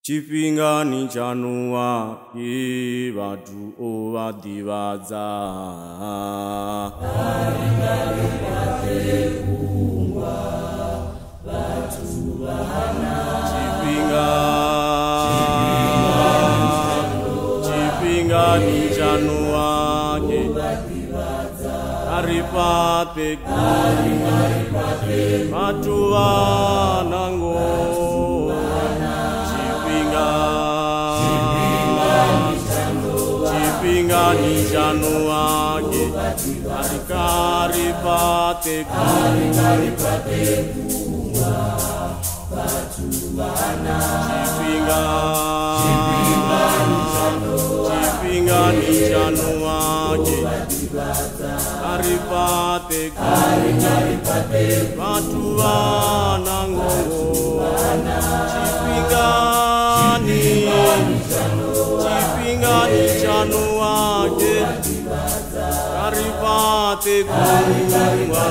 Chipingani chanua kivatu ovadivaza Chipingani chanua kivadivaza Aripate Matuvanango Chipingani chanuake Karipate kumwa Patuvana Chipingani chanuake Karipate Patuvana Chipingani chanuake Karipate kumwa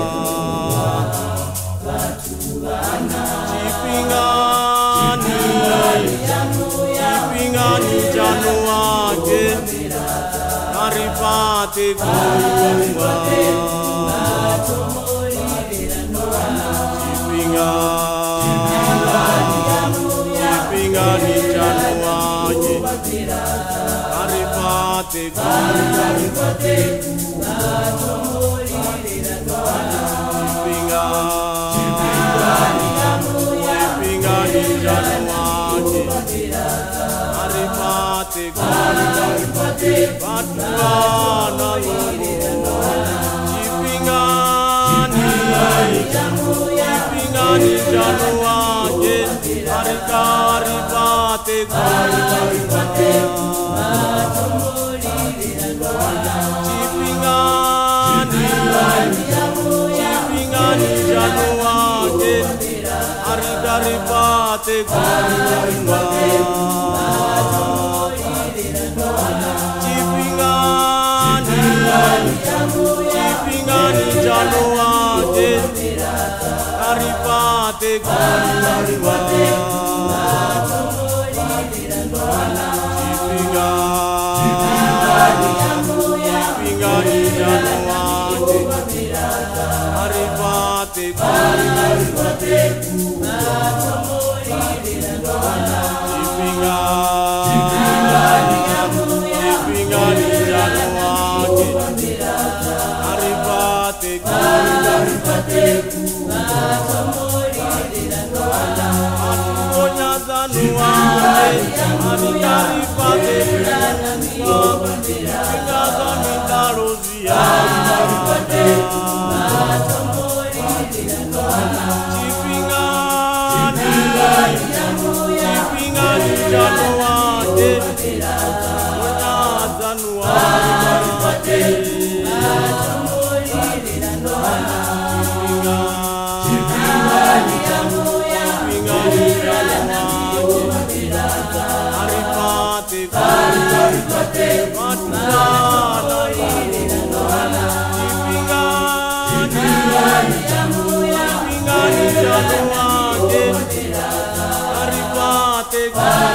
Chipingani chanuake Karipate kumwa Chipingani chanuake Karipate Chipingani chanuake Karipate Patuvana Chipingani chanuake Karipate Chipingani chanuake Karipate Chipingani chanuake Karipate Karipate